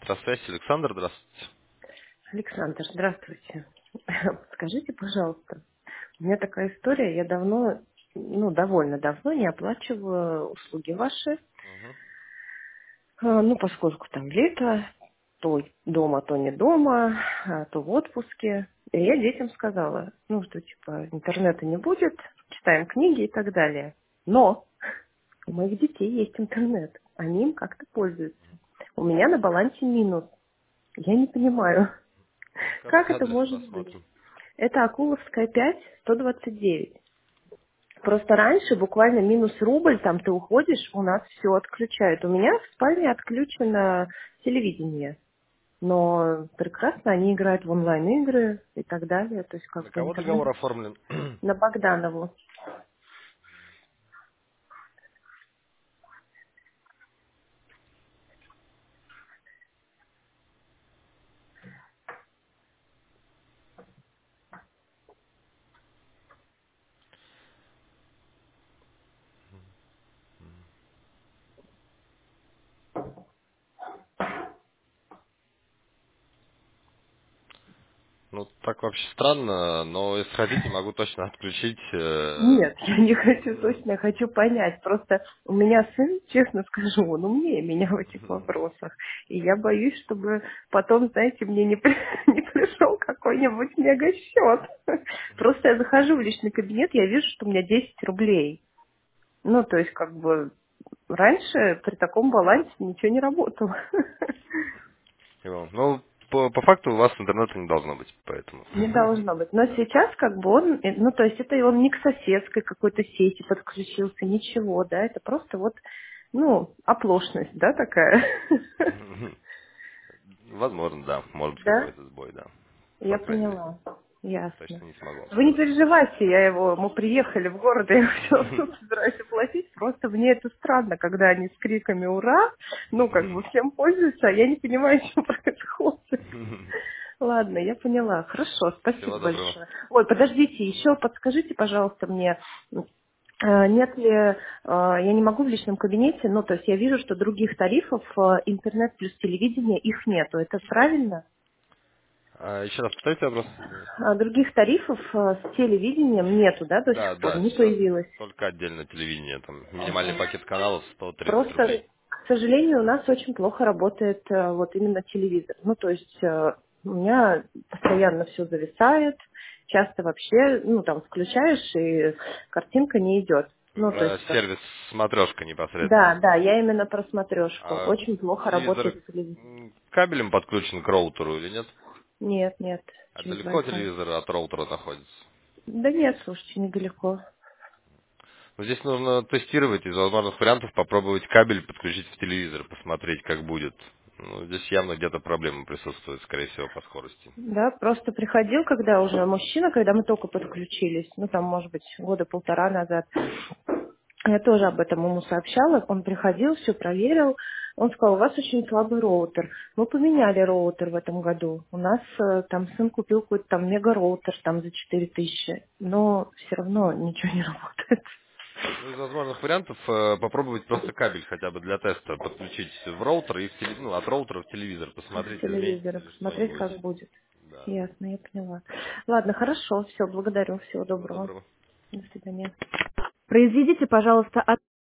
Электросвязь. Александр, здравствуйте. Александр, здравствуйте. Скажите, пожалуйста, у меня такая история, я давно, довольно давно не оплачиваю услуги ваши, Мгм. поскольку там лето, то дома, то не дома, то в отпуске. И я детям сказала, что типа интернета не будет, читаем книги и так далее. Но у моих детей есть интернет, они им как-то пользуются. У меня на балансе минус. Я не понимаю, как Какой это адрес может быть. посмотрим? Это Акуловская 5, 129. Просто раньше буквально минус рубль, там ты уходишь, у нас все отключают. У меня в спальне отключено телевидение. Но прекрасно они играют в онлайн-игры и так далее. То есть На как бы кого интернет договор оформлен? на Богданову. Ну, так вообще странно, но если хотите, могу точно отключить. Нет, я не хочу точно, я хочу понять. Просто у меня сын, честно скажу, он умнее меня в этих вопросах. И я боюсь, чтобы потом, знаете, мне не, не пришел какой-нибудь мега-счет. Просто я захожу в личный кабинет, я вижу, что у меня 10 рублей. То есть, как бы, раньше при таком балансе ничего не работало. Ну, по факту у вас интернета не должно быть, поэтому. Не должно быть. Но Да. сейчас как бы он, то есть это он не к соседской какой-то сети подключился, ничего, да, это просто вот, оплошность, да, такая. Возможно, да. Может быть, Да? какой-то сбой, да. По Я крайней мере. поняла. Ясно. Точно не смогу вам Вы не сказать. переживайте, мы приехали в город, я все тут собираюсь оплатить, просто мне это странно, когда они с криками «Ура!», как бы всем пользуются, а я не понимаю, что происходит. Ладно, я поняла. Хорошо, Всего спасибо доброго. большое. Ой, подождите, еще подскажите, пожалуйста, мне, нет ли, я не могу в личном кабинете, то есть я вижу, что других тарифов, интернет плюс телевидение, их нету. Это правильно? Еще раз повторите вопрос, извиняюсь. Других тарифов с телевидением нету, да, до Да, сих пор, да, не сейчас появилось. только отдельное телевидение. Там минимальный пакет каналов 130 Просто, рублей. к сожалению, у нас очень плохо работает вот именно телевизор. То есть у меня постоянно все зависает, часто вообще, там включаешь и картинка не идет. То есть как... Сервис смотрешка непосредственно. Да, да, я именно про смотрешку. А Очень плохо телевизор работает телевизор. кабелем подключен к роутеру или нет? Нет, нет, А через далеко Wi-Fi. телевизор от роутера находится? Да нет, слушайте, недалеко. Но здесь нужно тестировать из возможных вариантов, попробовать кабель подключить в телевизор, посмотреть, как будет. Здесь явно где-то проблема присутствует, скорее всего, по скорости. Да, просто приходил, когда уже мужчина, когда мы только подключились, там, может быть, года полтора назад. Я тоже об этом ему сообщала. Он приходил, все проверил. Он сказал, у вас очень слабый роутер. Мы поменяли роутер в этом году. У нас там сын купил какой-то там мега-роутер там за 4000. Но все равно ничего не работает. Из возможных вариантов попробовать просто кабель хотя бы для теста подключить в роутер и от роутера в телевизор, С посмотреть, изменится телевизора ли посмотреть, что-нибудь. как будет. Да, да. Ясно, я поняла. Ладно, хорошо, все, благодарю, всего Всего доброго. доброго. До свидания. Произведите, пожалуйста,